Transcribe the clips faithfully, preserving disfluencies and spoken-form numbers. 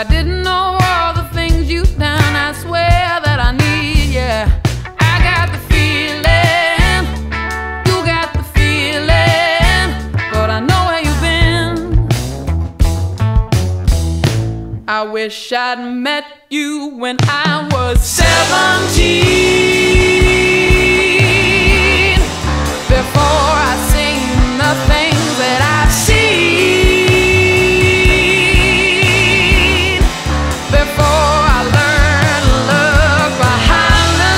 I didn't know all the things you've done. I swear that I need, yeah. I got the feeling, you got the feeling, but I know where you've been. I wish I'd met you when I was seventeen, before I seen the things that I've seen, before I learned to look behind the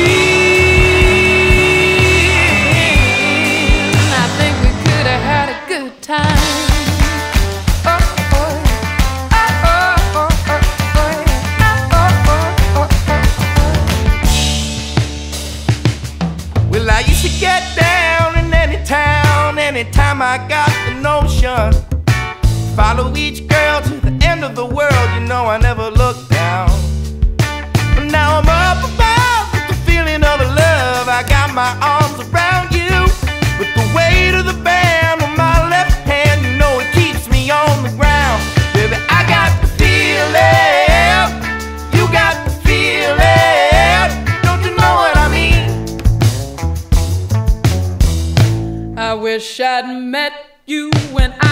screen. I think we could have had a good time. Well, I used to get down in any town, anytime I got the notion. Follow each girl to the end of the world, you know I never looked down. But now I'm up above with the feeling of love. I got my arms around you, with the weight of the band on my left hand, you know it keeps me on the ground. Baby, I got the feeling, you got the feeling, don't you know what I mean? I wish I'd met you when I